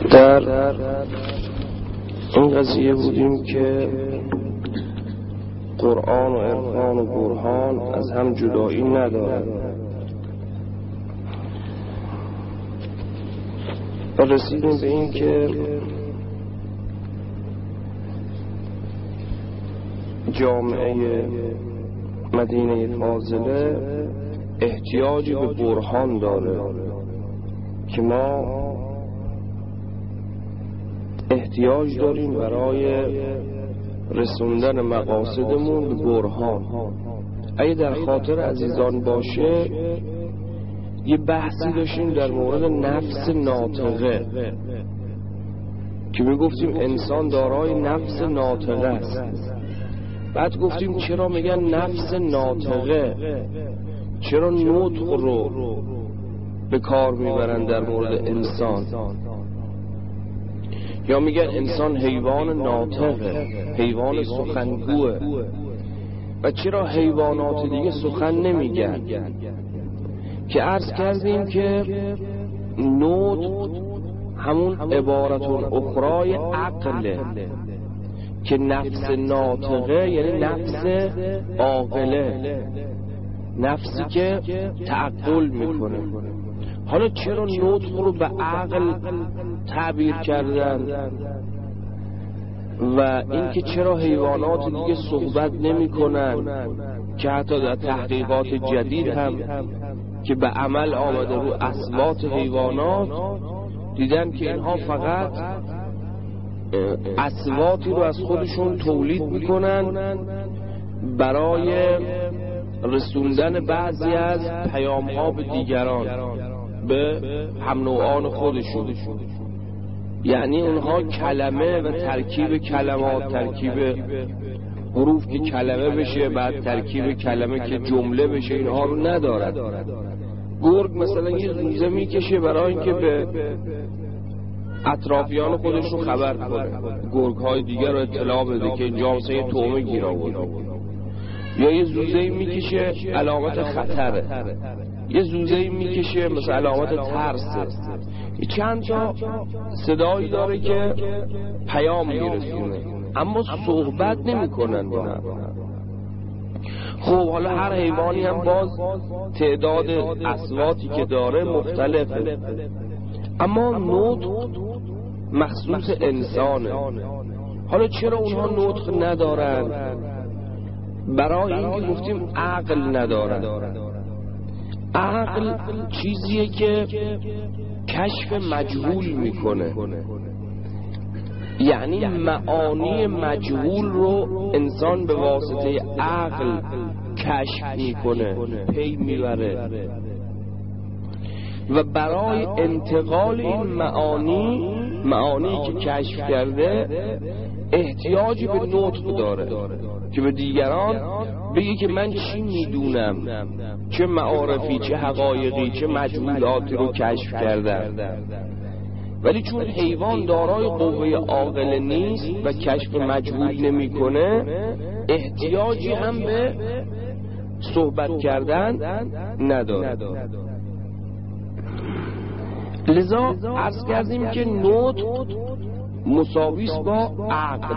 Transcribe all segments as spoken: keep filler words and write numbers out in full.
در این قضیه بودیم که قرآن و عرفان و برهان از هم جدایی ندارد و رسیدیم به این که جامعه مدینه فاضله احتیاجی به برهان داره که ما احتیاج داریم برای رسوندن مقاصدمون به برهان. اگه در خاطر عزیزان باشه یه بحثی داشتیم در مورد نفس ناطقه که میگفتیم انسان دارای نفس ناطقه است. بعد گفتیم چرا میگن نفس ناطقه، چرا نطق رو به کار میبرن در مورد انسان، یا میگن انسان حیوان ناطقه، حیوان سخنگوه، و چرا حیوانات دیگه سخن نمیگن؟ که عرض کردیم که نطق همون عبارتون اخرای عقله که نفس ناطقه یعنی نفس عاقله، نفسی که تعقل میکنه. حالا چرا نطق رو به عقل تعبیر کردن و اینکه چرا حیوانات دیگه صحبت نمی کنن که حتی در تحقیقات جدید هم که به عمل آمده رو اصوات حیوانات دیدن که اینها فقط اصواتی رو از خودشون تولید میکنن برای رسوندن بعضی از پیام‌ها به دیگران، به هم نوعان خودشون. یعنی اونها کلمه و ترکیب کلمات، ترکیب حروف که کلمه بشه، بعد ترکیب کلمه که جمله بشه، اینها رو ندارد. گرگ مثلا یه زوزه میکشه برای اینکه به اطرافیان خودشون خبر کنه، گرگ های دیگر رو اطلاع بده که اینجا مثلا یه تومه گیر آورده، یا یه زوزه میکشه علامت خطره، یه زوزه میکشه مثلا علامت ترسه. چند تا صدایی داره که پیام میرسونه اما صحبت نمیکنن با هم. خب حالا هر حیوانی هم باز تعداد اصواتی که داره مختلفه، اما نطق مخصوص انسانه. حالا چرا اونها نطق ندارن؟ برای اینکه گفتیم عقل ندارن. عقل چیزیه که کشف مجهول میکنه، یعنی معانی مجهول رو انسان به واسطه عقل کشف میکنه، پی میبره، و برای انتقال این معانی معانی که کشف کرده احتیاجی به نطق داره که به دیگران بگه که من چی میدونم، چه معارفی، چه حقایقی، چه مجهولاتی رو کشف کردم. ولی چون حیوان دارای قوه عاقله نیست و کشف مجهول نمیکنه، احتیاجی هم به صحبت کردن نداره. لذا عرض کردیم که نطق مساویس با عقل.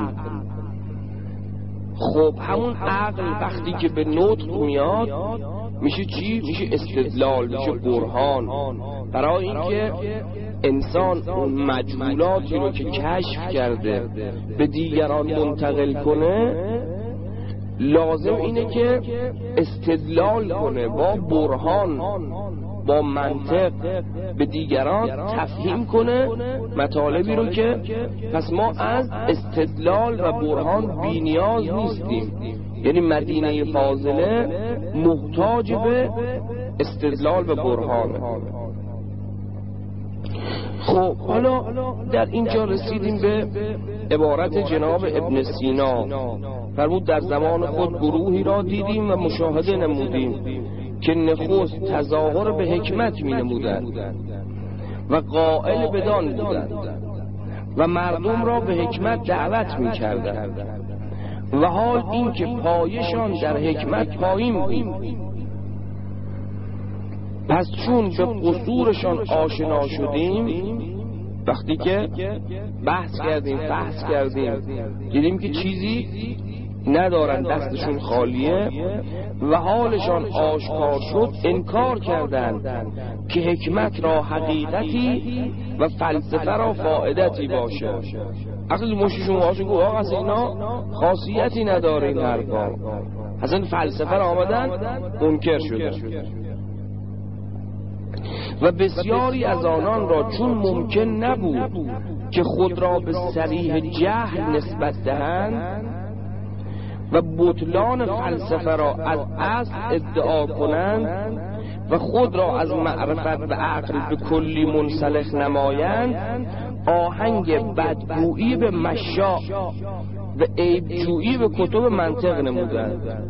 خب همون عقل وقتی که به نطق میاد میشه چی؟ میشه استدلال، میشه برهان. برای اینکه انسان اون مجهولاتی رو که کشف کرده به دیگران منتقل کنه، لازم اینه که استدلال کنه با برهان، با منطق به دیگران تفهیم کنه مطالبی رو که پس ما از استدلال و برهان بی نیاز نیستیم. یعنی مدینه فاضله محتاج به استدلال و برهانه. خب حالا در اینجا رسیدیم به عبارت جناب ابن سینا. فرمود در زمان خود گروهی را دیدیم و مشاهده نمودیم که نخست تظاهر به حکمت می نمودند و قائل بدان بودند و مردم را به حکمت دعوت می کردند، و حال این که پایشان در حکمت پایین بود. پس چون به قصورشان آشنا شدیم وقتی که بحث کردیم بحث کردیم دیدیم که چیزی ندارن، دستشون خالیه و حالشان آشکار شد، انکار کردند که حکمت را حقیقتی و فلسفه را فائدتی باشه. اصلا مشتشون واسه گفت آقا اصلا اینا خاصیتی نداره این حرفا، اصلا فلسفه را آمدن منکر شدن. و بسیاری از آنان را چون ممکن نبود که خود را به صریح جهل نسبت دهند و بطلان فلسفه را از اصل ادعا کنند و خود را از معرفت و عقل به کلی منسلخ نمایند، آهنگ بدگویی به مشاء و عیبجویی به کتب منطق نمودند.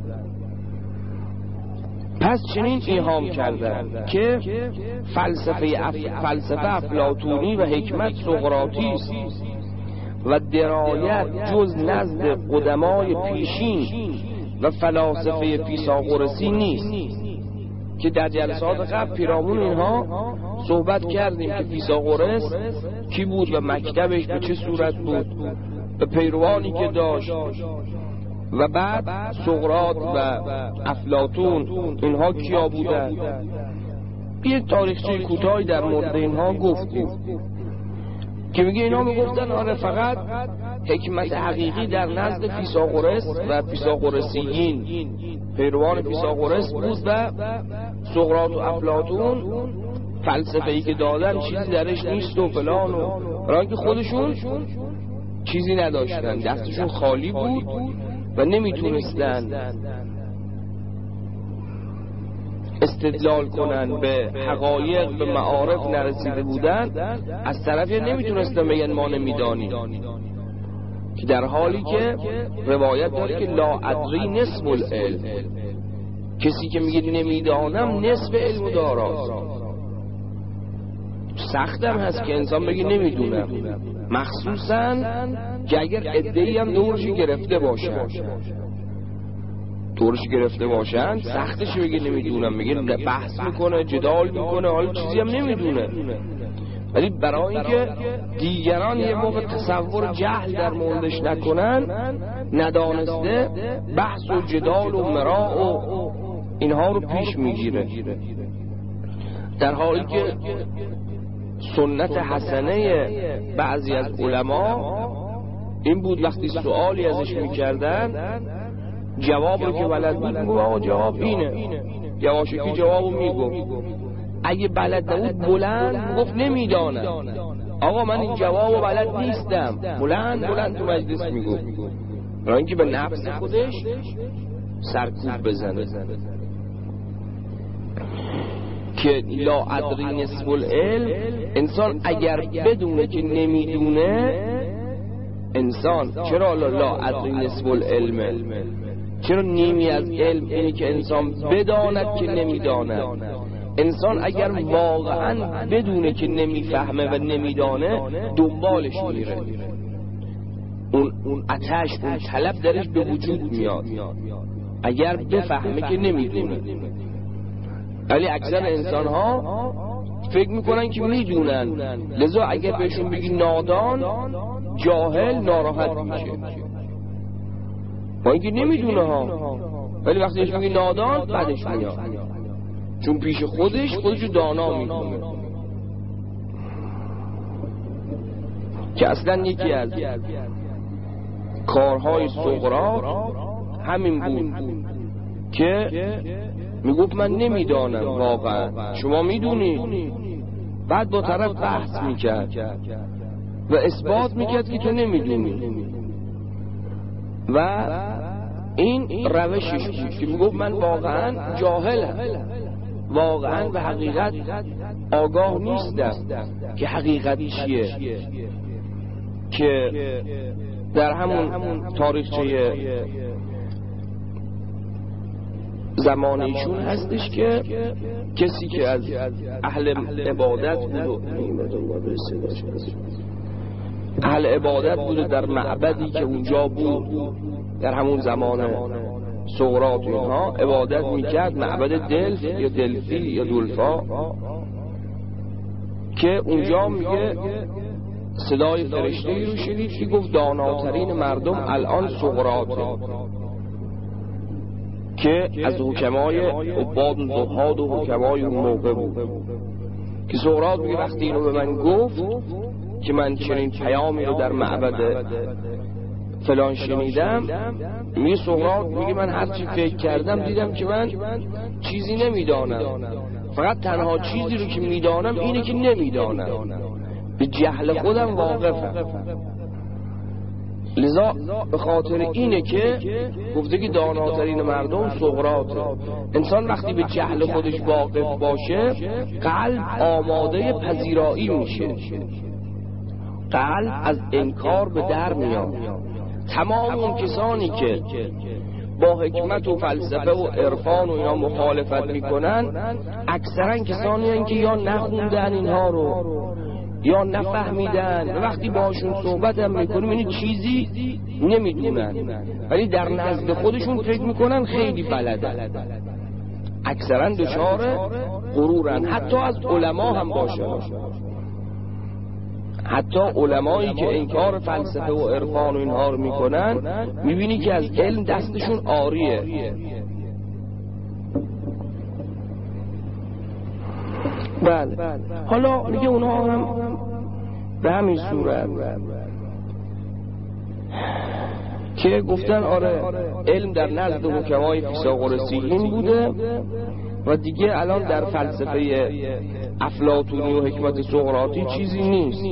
پس چنین ایهام کردند که فلسفه اف... فلسفه افلاطونی و حکمت سقراطی است و درایت جز نزد قدمای پیشین و فلاسفه فیثاغورسی نیست، که در جلسات قبل پیرامون اینها صحبت کردیم که فیثاغورس کی بود و مکتبش به چه صورت بود و پیروانی که داشت، و بعد سقراط و افلاطون اینها کیا بودند. یک تاریخچه کوتاهی در مورد اینها گفتیم که میگه اینا میگفتن آره فقط حکمت حقیقی در نزد فیثاغورس و فیثاغورسیین، پیروان فیثاغورس بود و سقراط و افلاطون فلسفه‌ای که دادن چیزی درش نیست و فلان، و برای که خودشون چیزی نداشتن، دستشون خالی بود و نمیتونستن استدلال کنن به حقایق، به معارف نرسیده بودن. از طرفی نمیتونستن بگن ما نمیدانیم، که در حالی که روایت داره که لا ادری نصف العلم، کسی که میگه نمیدانم نصف علم داراست. سختم هست که انسان بگه نمیدونم، مخصوصا که اگر عده‌ای هم دورش گرفته باشن دورش گرفته باشن سختش بگه نمیدونم، میگه بحث میکنه، جدال میکنه، حالا چیزی هم نمیدونه. ولی برای اینکه دیگران یه موقع تصور جهل در موردش نکنن، ندانسته بحث و جدال و مراء و اینها رو پیش میگیره، در حالی که سنت حسنه بعضی از علما این بود وقتی سوالی ازش میکردن جواب رو که بلد بود میگو آقا جواب اینه، یواشکی جواب رو میگو. اگه بلد نبود بلند گفت نمیدانم، آقا من این جواب رو بلد نیستم، بلند بلند تو مجلس میگو، برای اینکه به نفس خودش سرکوب بزنه که لا ادری نصف العلم. انسان اگر بدونه که نمیدونه، انسان چرا لا ادری نصف العلم، چرا نیمی از علم اینی که انسان بداند که نمیداند. انسان اگر واقعا بدونه که نمیفهمه و نمیدانه دنبالش میره، اون اون آتش، اون طلب درش به وجود میاد اگر بفهمه که نمیدونه. ولی اکثر انسان ها فکر میکنن که میدونن، لذا اگر بهشون بگی نادان، جاهل، ناراحت میشه، با اینکه نمیدونه ها، ولی وقتی بهش بگی نادان بعدش میاد، چون پیش خودش خودشو دانا میدونه. که اصلا یکی از کارهای سقراط همین بود که میگفت من نمیدانم واقعا، شما میدونید. بعد با طرف بحث میکرد و اثبات میکرد که تو نمیدونی، و این روشش بود که میگفت من واقعا جاهلم، واقعا به حقیقت آگاه نیستم که حقیقت چیه. که در همون تاریخچه زمان ایشون هستش که کسی که از اهل عبادت بود، اهل عبادت بود در معبدی که اونجا بود در همون زمان سقراط اینها عبادت میکرد، معبد دلف یا دلفی یا دولفا، که اونجا میگه صدای فرشته‌ای رو شنید که گفت داناترین مردم الان سقراطه، که از حکمای عباد و زهاد و حکمای اون موقع بود. که سقراط میگه وقتی اینو به من گفت که من چنین پیامی رو در معبد فلان شنیدم، میگه سقراط میگه من هرچی فکر کردم دیدم که من چیزی نمیدانم، فقط تنها چیزی رو که میدانم اینه که نمیدانم، به جهل خودم واقفم. لذا به خاطر اینه که گفته که داناترین مردم سقراطه. انسان وقتی به جهل خودش واقف باشه قلب آماده پذیرایی میشه، قلب از انکار به در میاد. تمام اون کسانی که با حکمت و فلسفه و عرفان و اینا مخالفت میکنن اکثرا کسانی هستند که یا نخوندن اینها رو یا نفهمیدن، و وقتی باشون صحبت هم میکنیم این چیزی نمیدونن، ولی در نزد خودشون فکر میکنن خیلی بلدن. اکثرا دچار غرورن، حتی از علما هم باشه. حتی علمایی که انکار فلسفه و عرفان و اینها رو میکنن میبینی که از علم دستشون عاریه. بله، حالا میگه اونها هم به همین صورت که گفتن آره علم در نزد حکمای فیثاغورسیین بوده و دیگه الان در فلسفه افلاطونی و حکمت سقراطی چیزی نیست.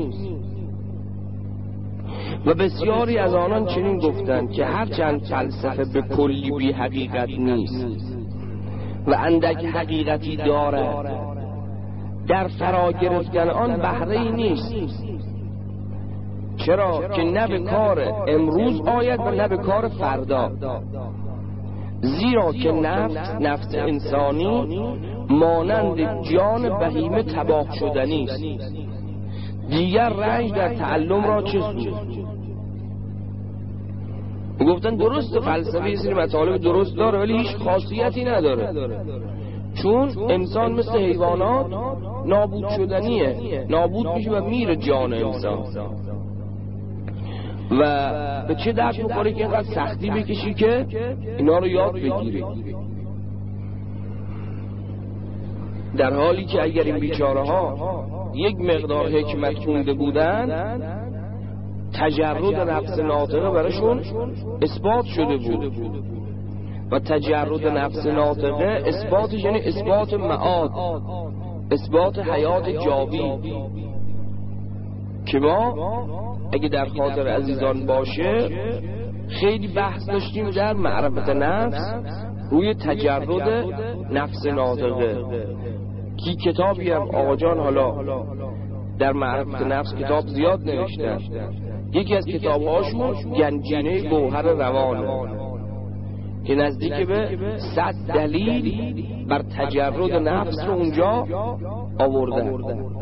و بسیاری از آنان چنین گفتند که هرچند فلسفه به کلی بی حقیقت نیست و اندک حقیقتی دارد، در فرا گرفتن آن بهره‌ای نیست. چرا؟ که نه به کار امروز آید و نه به کار فردا. زیرا که نفس نفس انسانی مانند جان بهیمه تباه شدنی است، دیگر رنج در تعلم را چه سود؟ گفتن درست فلسفه یه سری مطالب درست داره ولی هیچ خاصیتی نداره، چون انسان مثل حیوانات نابود شدنیه، نابود میشه و میره جان انسان. و به چه درد میخوره که اینقدر سختی بکشی که اینا رو یاد بگیری، در حالی که اگر این بیچاره ها یک مقدار حکمت خونده بودن تجرد نفس ناطقه براشون اثبات شده بود. و تجرد نفس ناطقه اثباتش یعنی اثبات معاد، اثبات حیات جاوید، که ما اگه در خاطر عزیزان باشه خیلی بحث داشتیم در معرفت نفس روی تجرد نفس ناطقه، کی کتابی هم آقا جان حالا در معرفت نفس کتاب زیاد نوشتن. یکی از کتابهاشون گنجینه گوهر روانه که نزدیک به صد دلیل بر تجرد نفس رو اونجا آورده.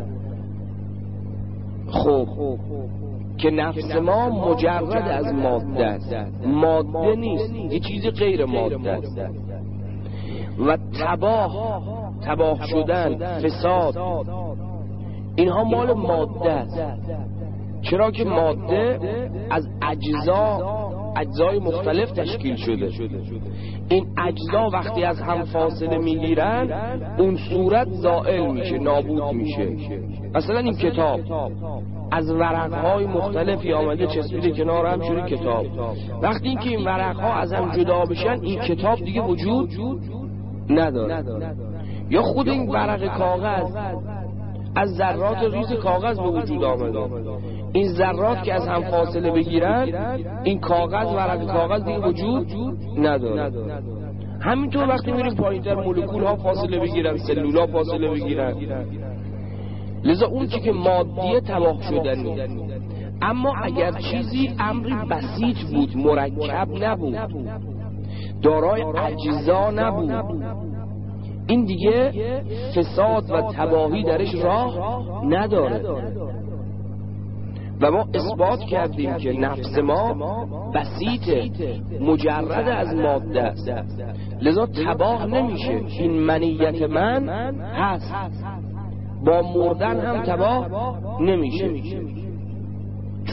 خب که نفس ما مجرد از ماده است، ماده نیست، یه چیز غیر ماده است. و تباه تباه شدن، فساد، اینها مال ماده است. چرا که ماده از اجزا اجزای مختلف تشکیل شده. این اجزا وقتی از هم فاصله میگیرن اون صورت زائل میشه، نابود میشه. مثلا این کتاب از ورقهای مختلفی آمده چسبیده کنار هم شده کتاب. وقتی اینکه این ورقها از هم جدا بشن این کتاب دیگه وجود نداره. یا خود این ورق کاغذ از ذرات ریز کاغذ به وجود آمده. این ذرات که از هم فاصله بگیرن این کاغذ ورق کاغذ دیگه وجود نداره. همینطور وقتی میریم پایینتر مولکول ها فاصله بگیرن، سلول ها فاصله بگیرن. لذا اون چی که مادیه تباه شدنی. اما اگر چیزی امری بسیط بود، مرکب نبود، دارای اجزا نبود، این دیگه فساد و تباهی درش راه نداره. و ما اثبات کردیم که نفس ما بسیطه، مجرد از ماده است، لذا تباه نمیشه. این منیت من هست، با مردن هم تباه نمیشه.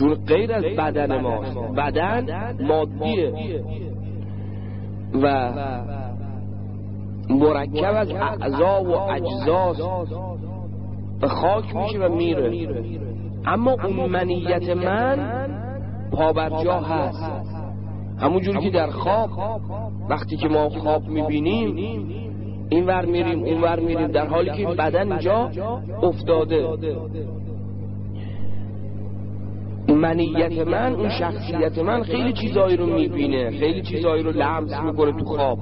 چون غیر از بدن ماست. بدن مادیه و مرکب از اعضا و اجزاست و خاک میشه و میره. اما اون منیت من پابرجا هست، همون جوری که در خواب وقتی که ما خواب میبینیم این ور میریم اون ور میریم، در حالی که این بدن اینجا افتاده. منیت من، اون شخصیت من خیلی چیزایی رو میبینه، خیلی چیزایی رو لمس میکنه تو خواب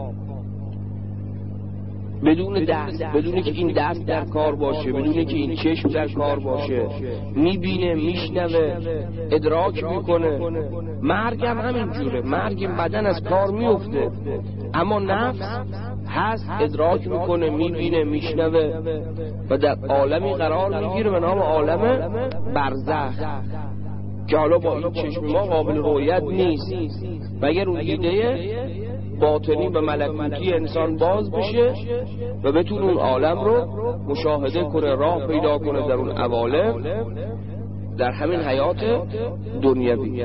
بدون دست، بدون که این دست در کار باشه، بدون که این چشم در کار باشه، میبینه، میشنوه، ادراک میکنه. مرگ هم همین جوره، مرگ این بدن از کار میفته اما نفس هست، ادراک میکنه، میبینه، میشنوه و در عالمی قرار میگیره به نام عالم برزخ که حالا با این چشم ما قابل رؤیت نیست و اگر اون دیده باطنی و ملکوتی انسان باز بشه و بتونه اون عالم رو مشاهده کنه، راه پیدا کنه در اون عوالم، در همین حیات دنیوی.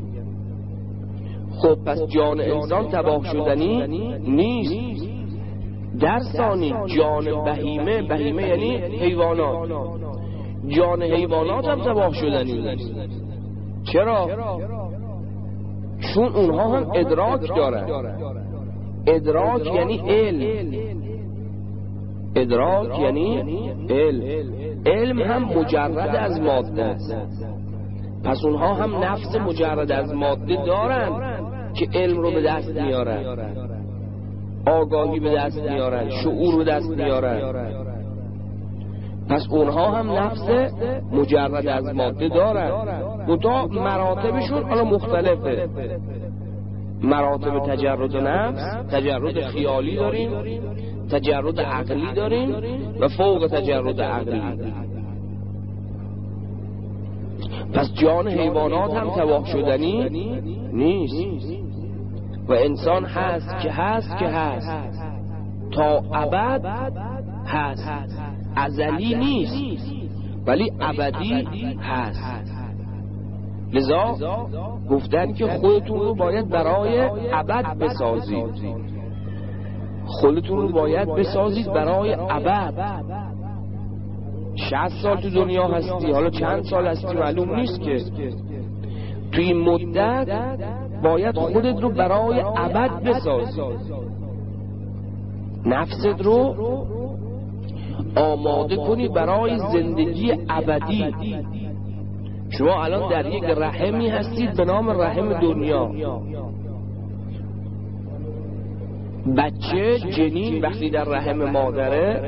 خب پس جان انسان تباه شدنی نیست. در ثانی جان بهیمه، بهیمه یعنی حیوانات، جان حیوانات هم تباه شدنی نیست. چرا؟ چون اونها هم ادراک دارن. ادراک یعنی علم، ادراک یعنی علم. علم هم مجرد از ماده است، پس اونها هم نفس مجرد از ماده دارن که علم رو به دست میارن، آگاهی به دست میارن، شعور به دست میارن. پس اونها هم نفس مجرد از ماده دارن، منتها مراتبشون حالا مختلفه. مراتب تجرد نفس، تجرد خیالی داریم، تجرد عقلی داریم و فوق تجرد عقلی. پس جان حیوانات هم تباه شدنی نیست و انسان هست که هست که هست تا ابد هست، ازلی نیست ولی ابدی هست. لذا گفتن که خودتون رو باید برای ابد بسازید، خودتون رو باید بسازید برای ابد. شصت سال تو دنیا هستی، حالا چند سال هستی معلوم نیست که، تو این مدت باید خودت رو برای ابد بسازی، نفست رو آماده کنی برای زندگی ابدی. شما الان در یک رحمی هستید به نام رحم دنیا. بچه جنین وقتی در رحم مادره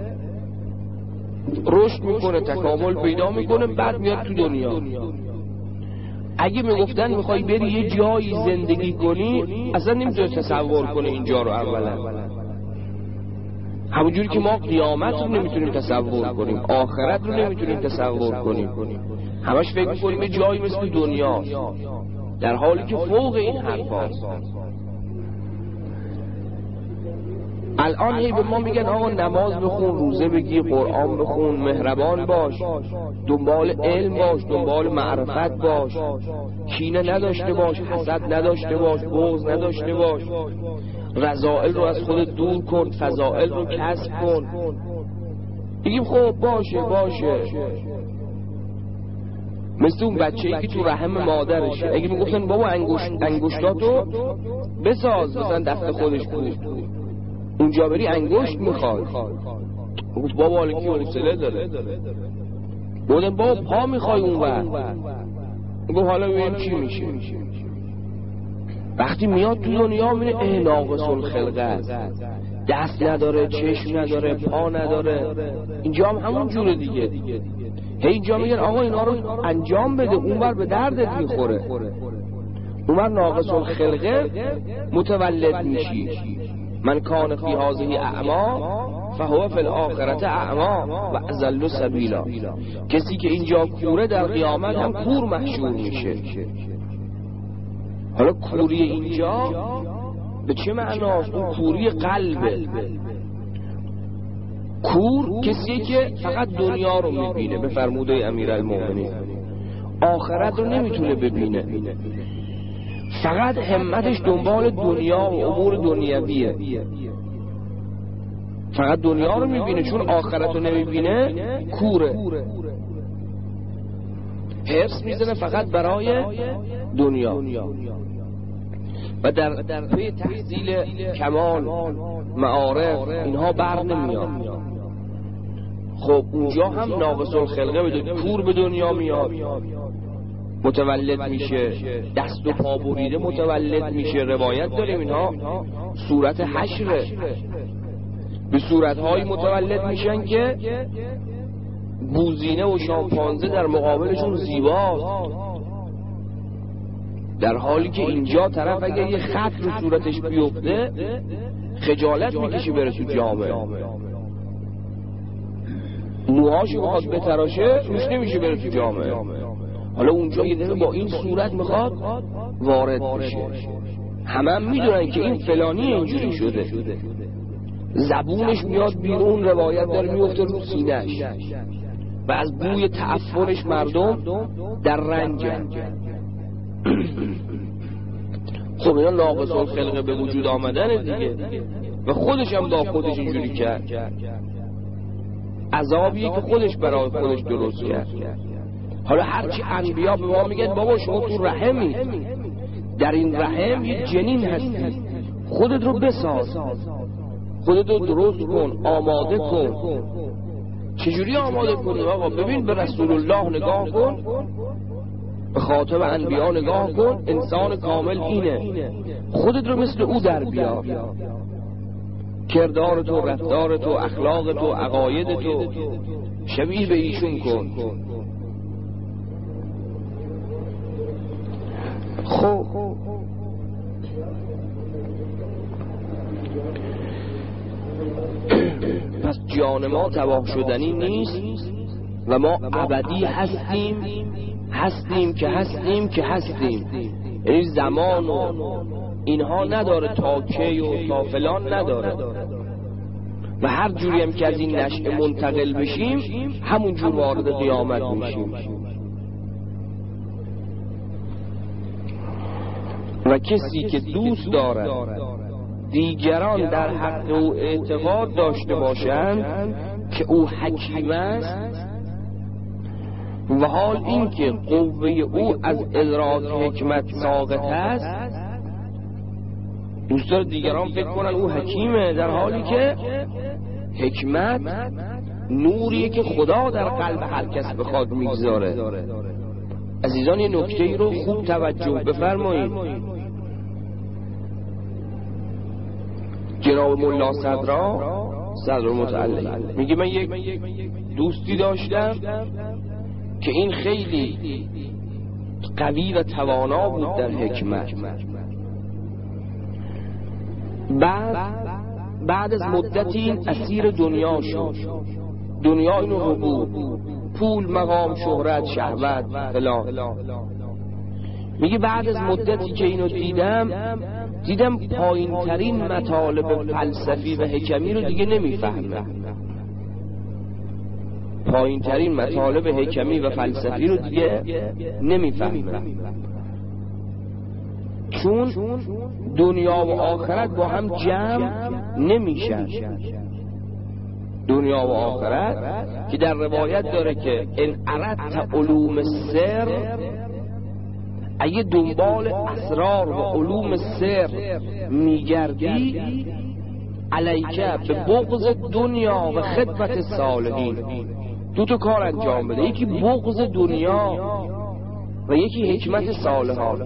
رشد میکنه، تکامل پیدا میکنه، بعد میاد تو دنیا. اگه میگفتن میخوای بری یه جایی زندگی کنی اصلا نمیتونی تصور کنه اینجا رو. اولا همونجوری که ما قیامت رو نمیتونیم تصور کنیم، آخرت رو نمیتونیم تصور کنیم، همش فکر میکنیم یه جایی مثل دنیا، در حالی که فوق این حرف هست. الان هی به ما میگن آقا نماز بخون، روزه بگیر، قرآن بخون، مهربان باش، دنبال علم باش، دنبال معرفت باش، کینه نداشته باش، حسد نداشته باش، بغض نداشته باش، رذائل رو از خودت دور کن، فضائل رو کسب کن. بگیم خب باشه باشه، مثل اون بچه‌ای که تو رحم مادرشه. اگه میگفتن بابا انگشت انگشتاتو بساز، مثلا دست خودش بود، اونجا بری انگشت میخواد، گفت بابا حالا کی حوصله داره؟ بودن بابا پا میخوای اون وقت، گفت حالا ببینیم چی میشه. وقتی میاد تو دنیا میره اه ناقص الخلقه است، دست نداره، چشم نداره، پا نداره. اینجا هم همون جوره دیگه. هی اینجا میگن آقا اینا رو انجام بده، اونور به دردت میخوره، اونور ناقص الخلقه متولد میشی. من کان فی هذه اعما فهو فی الاخرة اعما و اضل سبیلا. کسی که اینجا کوره در قیامت هم کور محشور میشه. حالا کوری اینجا به چه معناست؟ اون کوری قلبه. کور کسیه که فقط دنیا رو میبینه، به فرموده امیرالمومنین. آخرت رو نمیتونه ببینه، فقط همتش دنبال دنیا و امور دنیویه، فقط دنیا رو میبینه، چون آخرت رو نمیبینه کوره، حرص میزنه فقط برای دنیا و در پی تحصیل کمال معارف اینها بر نمیاد. خب اونجا هم ناقص الخلقه به کور به دنیا میاد، متولد میشه، دست و پا بریده متولد میشه. روایت داریم اینها صورت حشره، به صورتهایی متولد میشن که بوزینه و شامپانزه در مقابلشون زیباست، در حالی که اینجا طرف اگه یه خط رو صورتش بیفته خجالت میکشه بره تو جامعه، موهاشو بخواد بتراشه روش نمیشه بره تو جامعه. حالا اونجا یه دفعه با این صورت میخواد وارد بشه، همه هم میدونن که این فلانی اینجوری شده، زبونش میاد بیرون، روایت داره میفته رو سینه‌اش و از بوی تعفنش مردم در رنجن. خب اینا ناقص الخلقه به وجود آمدن دیگه و خودش هم با خودش اینجوری کرد، عذابیه که خودش برای خودش درست کرد. حالا هرچی انبیا به ما میگن بابا شما تو رحمی، در این رحم یه جنین هستی، خودت رو بساز، خودت رو درست کن، آماده کن. چجوری آماده کنی آقا؟ ببین به رسول الله نگاه کن، به خاتم انبیا نگاه کن، انسان کامل اینه، خودت رو مثل او در بیار، کردار تو، رفتار تو، اخلاق تو، عقاید تو شبیه به ایشون کن. خب پس جان ما تباه شدنی نیست و ما ابدی هستیم، هستیم که هستیم که هستیم، یعنی زمان و اینها نداره، تا کی و تا فلان نداره و هر جوری هم که از این نشأه منتقل بشیم همون جور وارد قیامت میشیم. و کسی که دوست دارد دیگران در حق او اعتقاد داشته باشند که او حکیم است و حال این که قوه او از ادراک حکمت ساقط است، دوست داره دیگران فکر کنن او حکیمه، در حالی که حکمت نوریه که خدا در قلب هر کس بخواد میگذاره. عزیزان یه نکته ای رو خوب توجه بفرمایید. جناب ملا صدرا صدر متعلق میگه من یک دوستی داشتم که این خیلی قوی و توانا بود در حکمت، بعد بعد از مدتی این اسیر دنیا شد، دنیا اینو رو بود، پول، مقام، شهرت، شهوت فلان. میگه بعد از مدتی که اینو دیدم دیدم پایین ترین مطالب فلسفی و حکمی رو دیگه نمیفهمم، پایین ترین مطالب حکمی و فلسفی رو دیگه نمیفهمم، چون دنیا و آخرت با هم جمع نمیشن. دنیا و آخرت که در روایت داره که ان اردت علوم سر، اگه دنبال اسرار و علوم سر میگردی، علیکه به بغض دنیا و خدمت صالحین، دو تا کار انجام بده، یکی بغض دنیا و یکی حکمت صالحان.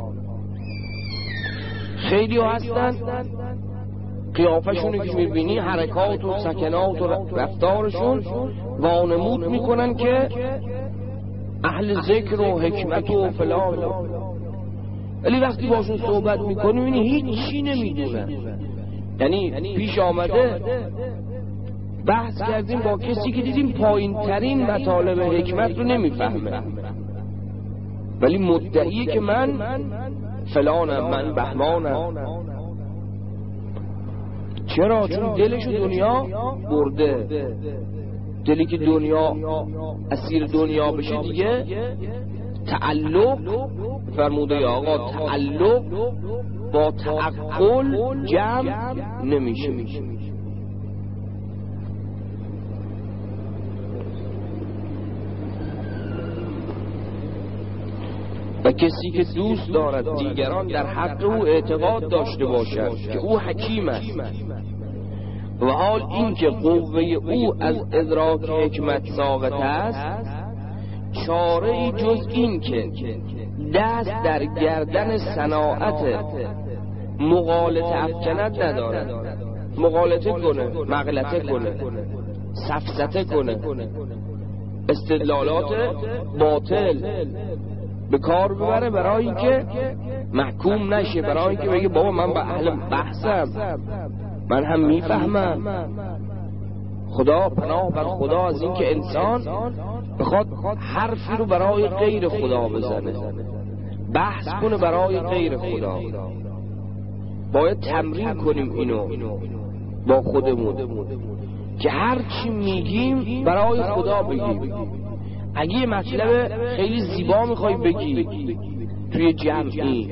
خیلی ها هستن قیافشون که میبینی، حرکات و سکنات و رفتارشون وانمود میکنن که اهل ذکر و حکمت و فلان، ولی وقتی باشون صحبت میکنی میبینی هیچ چی نمیدونن. یعنی پیش آمده بحث کردیم با کسی که دیدیم پایین ترین مطالب حکمت رو نمیفهمه، ولی مدعیه که من فلانم، من بهمانم. چرا؟ چون دلشو دنیا برده، دلی که دنیا اسیر دنیا بشه دیگه تعلق فرموده آقا تعلق با تعقل جمع نمیشه. و کسی که دوست دارد دیگران در حق او اعتقاد داشته باشد که او حکیم است و حال این که قوه او از ادراک حکمت ساقط است، چاره ای جز این که دست در گردن صناعت مغالطه افکند ندارد. مغالطه کنه، مغلطه کنه، سفسطه کنه، استدلالات باطل به کار ببره برای اینکه محکوم نشه، برای اینکه بگه بابا من با اهل بحثم، من هم میفهمم. خدا پناه بر خدا از اینکه انسان بخواد حرفی رو برای غیر خدا بزنه، بحث کنه برای غیر خدا. باید تمرین کنیم اینو با خودمون که هر چی میگیم برای خدا بگیم. اگه مطلب خیلی زیبا میخوای بگی توی جمعی،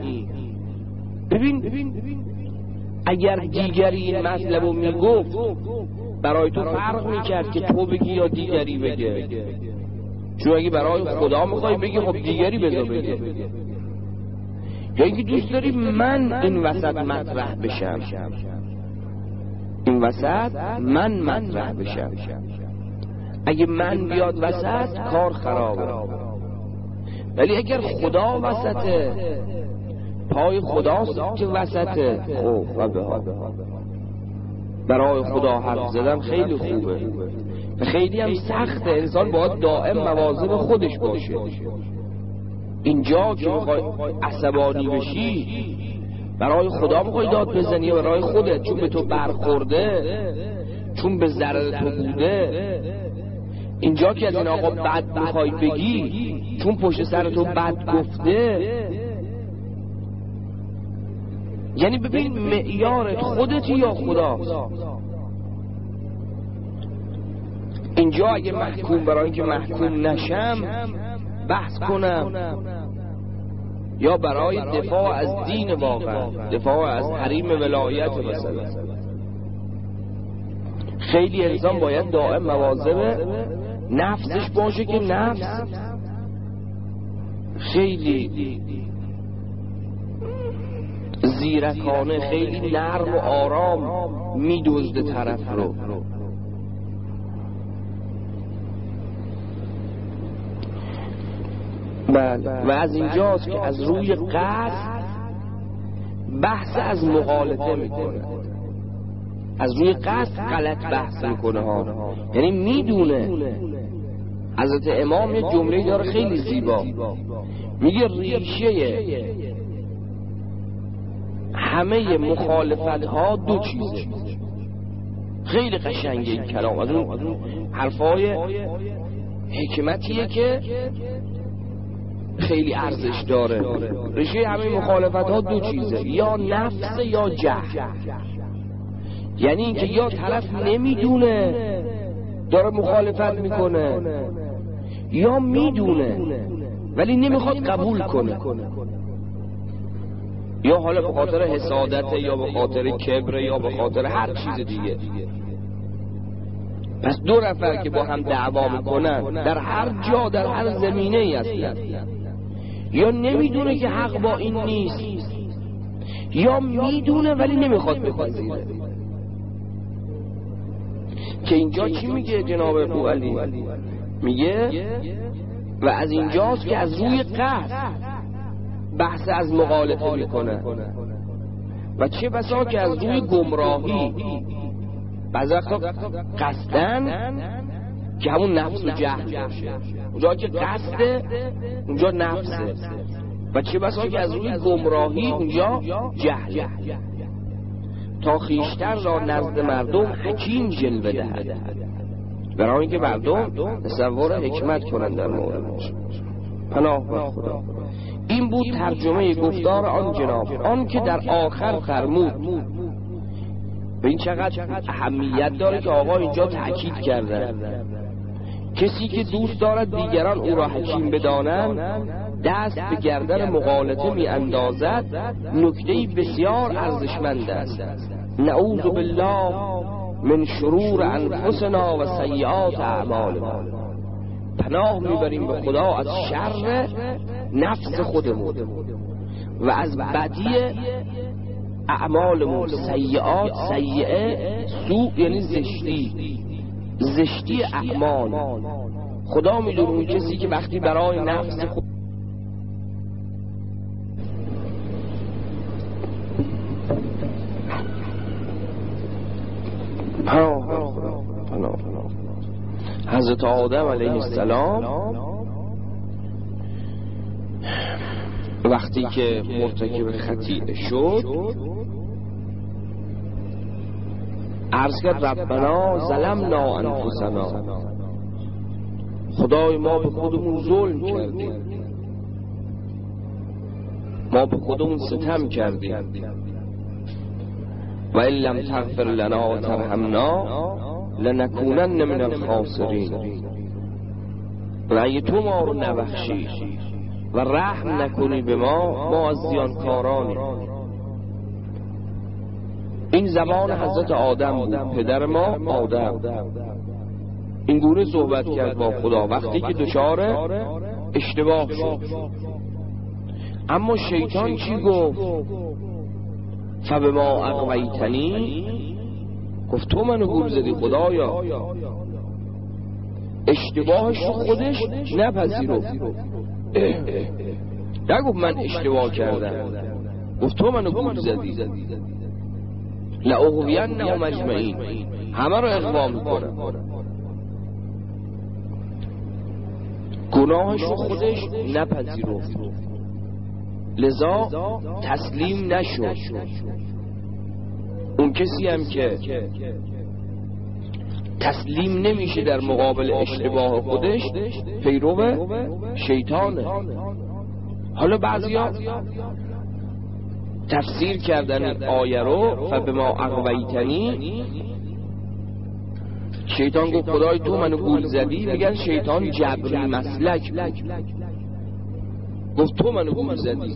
ببین اگر دیگری این مطلب رو میگفت برای تو فرق میکرد که تو بگی یا دیگری بگه. چون اگه برای خدا میخوای بگی خب دیگری بذار بگه. یا اینکه دوست داری من این وسط مطرح بشم، این وسط من مطرح بشم. اگه من بیاد وسط کار خرابه. ولی اگر خدا وسطه، پای خداست که وسطه، خب و به ها برای خدا حرف زدن خیلی خوبه و خیلی هم سخته. انسان باید دائم مواظب خودش باشه. اینجا که میخوای عصبانی بشی برای خدا میخوای داد بزنی یا برای خودت؟ چون به تو برخورده، چون به ضرر تو بوده. اینجا که از این آقا بد میخوای بگی چون پشت سر تو بد گفته. یعنی ببین معیارت خودتی یا خداست. اینجا اگه محکوم برای اینکه محکوم نشم بحث کنم یا برای دفاع از دین واقعا، دفاع از حریم ولایت مثلا، خیلی انسان باید دائم مواظب نفسش باشه که نفس خیلی زیرکانه، خیلی نرم و آرام میدزده طرف رو. بله. و از اینجاست که از روی قصد بحث از مغالطه میکنه، از روی قصد غلط بحث میکنه ها. یعنی میدونه. حضرت امام یه جمله داره خیلی زیبا، میگه ریشه همه مخالفت ها دو چیزه. خیلی قشنگه این کلام، از اون حرفای حکمتیه که خیلی ارزش داره. ریشه همه مخالفت ها دو چیزه، یا نفس یا جهل. یعنی اینکه یا طرف نمیدونه داره مخالفت میکنه، یا میدونه ولی نمیخواد قبول کنه، یا حالا به خاطر حسادت، یا به خاطر کبر، یا به خاطر هر چیز دیگه. پس دو نفر که با هم دعوا میکنن در هر جا، در هر زمینه ای هستن، یا نمیدونه که حق با این نیست، یا میدونه ولی نمیخواد بپذیره. که اینجا چی میگه جناب ابو علی؟ میگه و از اینجاست که از روی قصد بحث از مغالطه میکنه. و چه بسا که از روی گمراهی، بعضی وقتا قصدن که همون نفس و جهل باشه، اونجا که قصده اونجا نفسه. و چه بسا که از روی گمراهی اونجا جهل، تا خویشتن را نزد مردم حکیم جلوه دهد، برای اینکه مردم تصور حکمت کنند در موردش. پناه بر خدا. این بود ترجمه گفتار آن جناب، آن که در آخر فرمود. به این چقدر اهمیت داره که آقا اینجا تأکید کردن. کسی که دوست دارد دیگران او را حکیم بدانند دست به گردن مغالطه می اندازد نکته‌ای بسیار ارزشمند است. نعوذ بالله من شرور انفسنا و سیئات اعمالنا. پناه میبریم به خدا از شر نفس خودمون و از بدی اعمالمون. سیئات، سیئه، سوء یعنی زشتی، زشتی اعمال. خدا میدونه اون کسی که وقتی برای نفس خود پناه خدا پناه حضرت آدم علیه السلام وقتی که مرتکب خطیئه شد عرض کرد ربنا ظلمنا انفسنا، خدای ما به خودمون ظلم کردیم، ما به خودمون ستم کردیم. و ان لم تغفر لنا و ترحمنا لنکونن من الخاسرین. و اگه تو ما رو نبخشی و رحم نکنی به ما، ما از زیانکارانیم. این زبان حضرت آدم بود، پدر ما آدم. این گونه صحبت کرد با خدا وقتی که دچار اشتباه شد. اما شیطان چی گفت؟ فبما اغویتنی، گفت تو منو گول زدی خدایا. اشتباهش رو خودش نپذیرفت، نگفت من اشتباه کردم، گفت تو منو گول زدی. لأغوینهم اجمعین، همه رو اغوا میکنم. گناهش رو خودش نپذیرفت، لذا تسلیم نشد. اون کسی هم که تسلیم نمیشه در مقابل اشتباه خودش پیرو شیطانه. حالا بعضیا تفسیر کردن این آیه رو فبما اغویتنی، شیطان گفت خدای تو منو گول زدی، میگن شیطان جبری مسلک گفت تو منو گول زدی.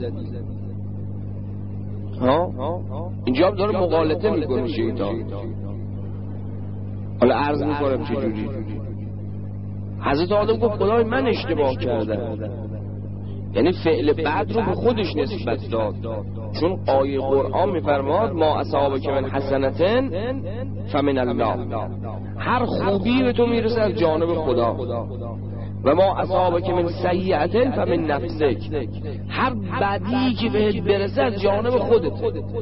ها اینجا داره مغالطه میکنه شیطان. حالا عرض میکنم چجوری. حضرت آدم گفت خدای من اشتباه کردم، یعنی فعل بد رو به خودش نسبت داد، چون آیه قرآن میفرماد ما اصابک من حسنتن فمن الله، هر خوبی به تو میرسه از جانب خدا، و ما اصابک من سیئتن فمن نفسک، هر بدی که بهت برسه از جانب خودت.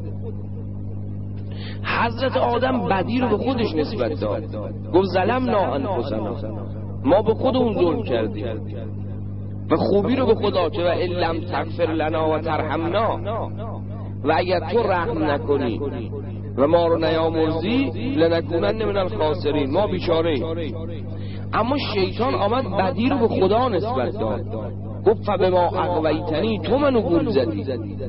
حضرت آدم بدی رو به خودش نسبت داد، گفت ظلمنا انفسنا، ما به خودمون ظلم کردیم، و خوبی رو به خدا که و ان لم تغفر لنا و ترحمنا، و اگر تو رحم نکنی و ما رو نیامرزی لنکونن من الخاسرین، ما بیچاره ایم. اما شیطان آمد بدی رو به خدا نسبت داد، گفت فبما اغویتنی، تو منو گول زدی.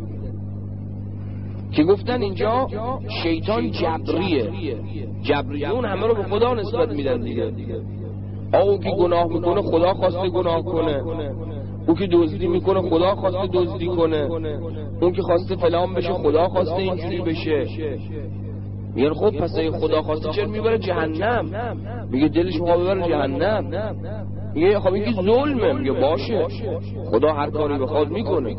که گفتن اینجا شیطان جبریه، جبریون همه رو به خدا نسبت میدن دیگه. آقا که گناه میکنه خدا خواسته گناه کنه، او که دزدی میکنه خدا خواسته دزدی کنه، اون که خواسته فلان بشه خدا خواسته اینجوری بشه. میگن خب پس اگه خدا خواسته چرا میبره جهنم؟ میگه دلش میخواد ببره جهنم. میگه خب این که ظلمه. میگه باشه، خدا هر کاری بخواد میکنه.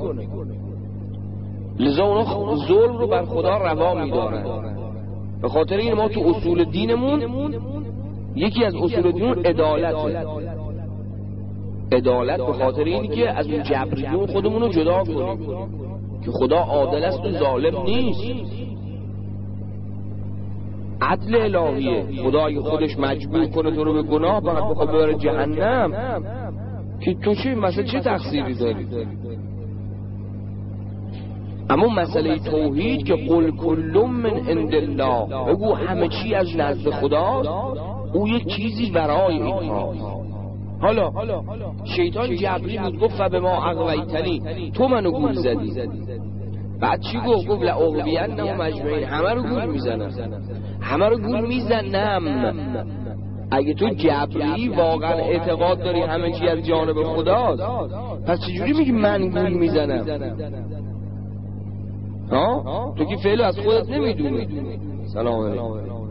لذا اونا ظلم رو بر خدا روا میدارن. به خاطر این ما تو اصول دینمون یکی از اصول دینمون عدالته. عدالت به خاطر اینی که از اون جبریون خودمون رو جدا کنیم که خدا عادل است و ظالم نیست. عدل الهیه. خدا اگه خودش مجبور کنه تو رو به گناه فقط بخواد ببره جهنم، که تو چه مثلا چه تقصیری داری؟ اما مسئله توحید که قل کل من عند الله، بگو همه چی از نزد خداست، او یک چیزی برای اینها. حالا شیطان جبری بود، گفت فبما اغویتنی، تو منو گول زدی. بعد چی گفت؟ گفت لأغوینهم اجمعین، همه رو گول میزنم، همه رو گول میزنم. اگه تو جبری واقعا اعتقاد داری همه چی از جانب خداست، پس چجوری میگی من گول میزنم؟ ها؟ تو که فعل از خودت نمیدونی. سلام علیکم.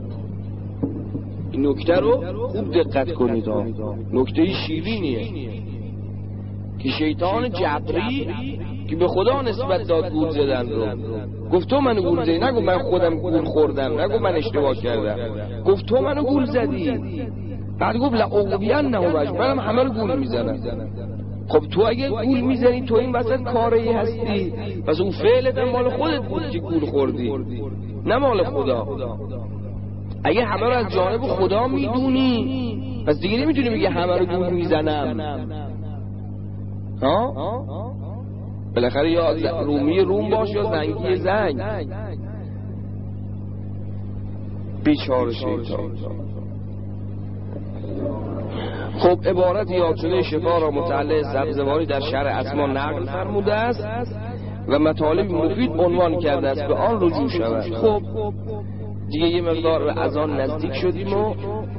این نکته رو خوب دقت کنید ها، نکته شیرینیه که شیطان جبری که به خدا نسبت داد گول زدن رو گفت تو منو گول زدی، نگو من خودم گول خوردم، نگو من اشتباه کردم، گفت تو منو گول زدی. بعد گفت لأغوینهم اجمعین، منم همه رو گول میزنم. خب تو اگه گول میزنی تو این وسط کاری هستی، پس اون فعلت هم مال خودت بود که گول خوردی، نه مال خدا. اگه همه رو از جانب خدا میدونی پس دیگه نمیتونی بگی همه رو گول میزنم. ها؟ بالاخره یا رومی روم باش یا زنگی زنگ. بیچاره شیطان. خب عبارت یاد شده شفا را متعلق سبزواری در شرع اسما نقل فرموده است و مطالب مفید عنوان کرده است، به آن رجوع شود. خب دیگه یه مقدار از آن نزدیک شدیم و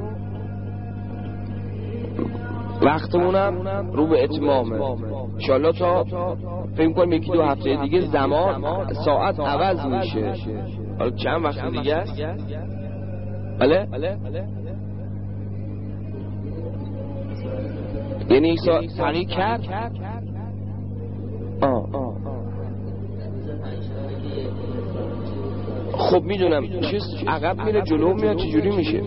وقتمونم رو به اتمامه. انشالله تا فکر کنم یکی دو هفته دیگه زمان ساعت عوض میشه. حالا چند وقت دیگه است؟ بله؟ یعنی یک ساعت تغییر کرد؟ آه آه خب میدونم چیز عقب میره جلو میاد، چجوری میشه؟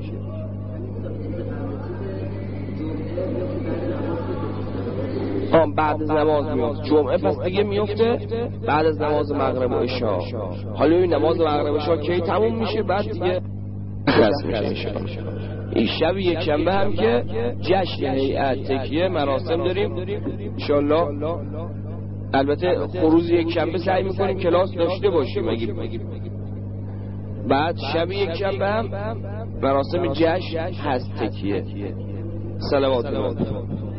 آه بعد از نماز میاد جمعه، پس دیگه میفته بعد از نماز مغرب و عشا. حالا این نماز مغرب و عشا کی تموم میشه؟ بعد دیگه خلاص میشه انشاءالله. این شب یک شنبه هم که جشن هیئت تکیه مراسم داریم انشاءالله. البته خروز یک شنبه سعی میکنیم کلاس داشته باشیم اگه بعد شب یک شنبه هم مراسم جشن هست تکیه. صلوات الله.